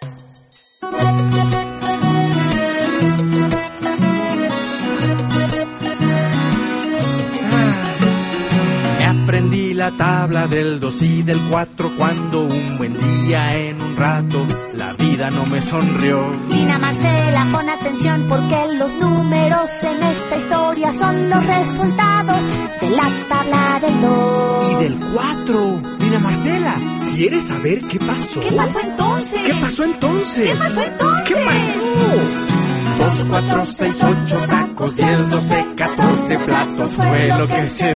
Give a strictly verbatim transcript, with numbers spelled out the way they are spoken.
Aprendí la tabla del dos y del cuatro cuando un buen día en un rato la vida no me sonrió. Nina Marcela, pon atención porque los números en esta historia son los resultados de la tabla del dos. Y del cuatro. Nina Marcela, ¿quieres saber qué pasó? ¿Qué pasó entonces? ¿Qué pasó entonces? ¿Qué pasó entonces? ¿Qué pasó? Dos, cuatro, seis, ocho tacos, diez, doce, catorce platos fue lo que se